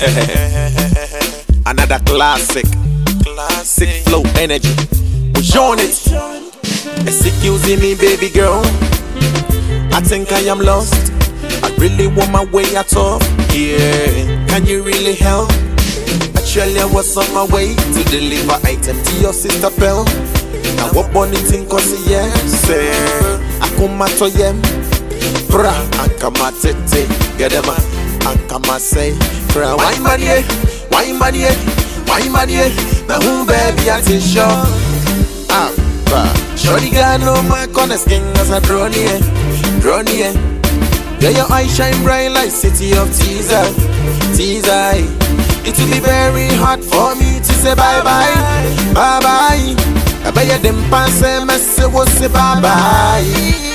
Another classic flow energy. We're on it. Excuse me, baby girl. I think I am lost. I really want my way out of here. Can you really help? Actually, I was on my way to deliver item to your sister Pearl. Now what bonny thing cause yes, I come to yem. Bra, I come at it, get them I come at say, bra, why money, why money, why money? Now who baby at his shop? Ah, bra, shorty got no my corner skin as a drone here. Yeah, your eyes shine bright like city of teaser. It will be very hard for me to say bye bye. I bet you them pass a message was say bye bye.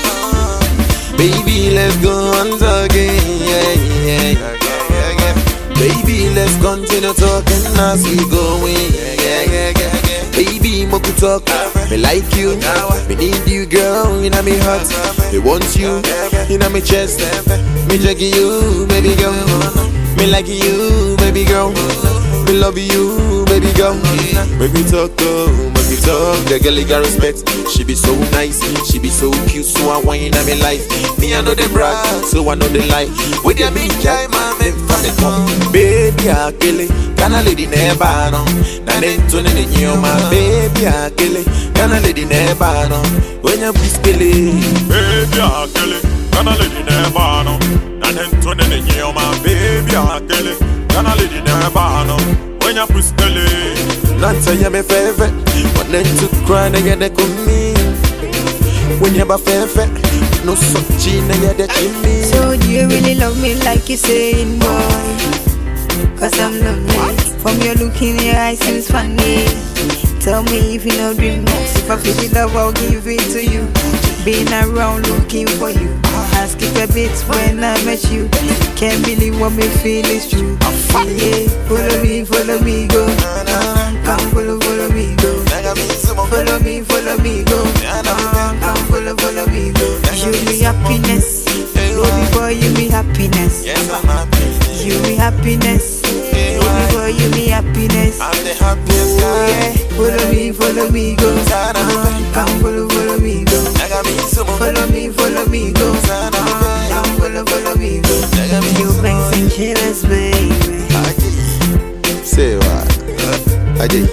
Baby, let's go on again. Yeah. Baby, let's continue talking as we going. Baby, mo could talk. Me like you, me need you, girl. You know me heart, me want you. You know me chest, me juggy you, baby girl. Me like you, baby girl. Me love you, baby girl. Make me talk, make me talk. The girl got respect. She be so nice, she be so cute. So I want in my life. Me I know the brag, so I know the life. With your big guy, man, me from the top. Baby, I kill it. Can a lady never know? Now then turning the new man. Baby, I kill it. Can a lady never know? When you be skilly. Baby, I kill it. Can a lady never know? Now then turning the new man. Baby, I kill it. Can a lady never know? When you be skilly. Not say you me favorite. But then to cry, they get the me. When you be favorite, no such in the chimney. So do you really love me like you saying, boy? Cause I'm lovely. From your look in your eyes seems funny. Tell me if you know dream most. If I feel the love, I'll give it to you. Been around looking for you. Ask it a bit when I met you. Can't believe what me feel is true. Yeah, follow me, go. Come follow me, go. Follow me, go. Come follow me, go. You me happiness, baby boy, you me happiness. Yes, I'm happy. You me happiness, baby boy, you me happiness. I'm the happiest guy. Yeah, follow me, go. Come follow me, go. Follow me, go. Come follow me, go. You banks and killers, baby. Say what? Aji,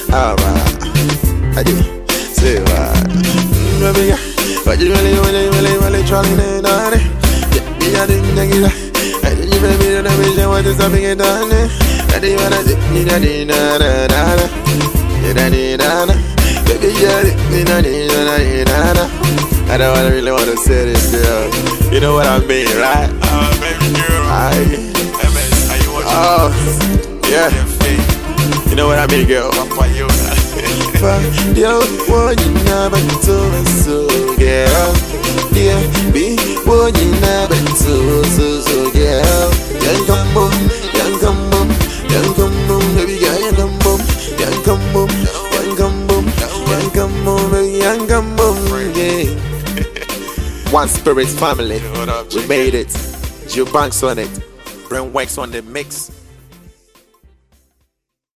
say what? Baby, what you really trying to do? Yeah, I didn't get it. I didn't baby, I wish what is something it done. I didn't wanna do baby, I don't really want to say this, girl. You know what I mean, right? Baby girl. Oh, yeah. You know what I mean, girl. Yo, what you never told us so, girl. Yeah, be what you never told so, girl. Young come boom, baby girl, young come boom, baby, young come boom, yeah. One Spirit family, we made it. Joe Banks on it, Brain Wax on the mix.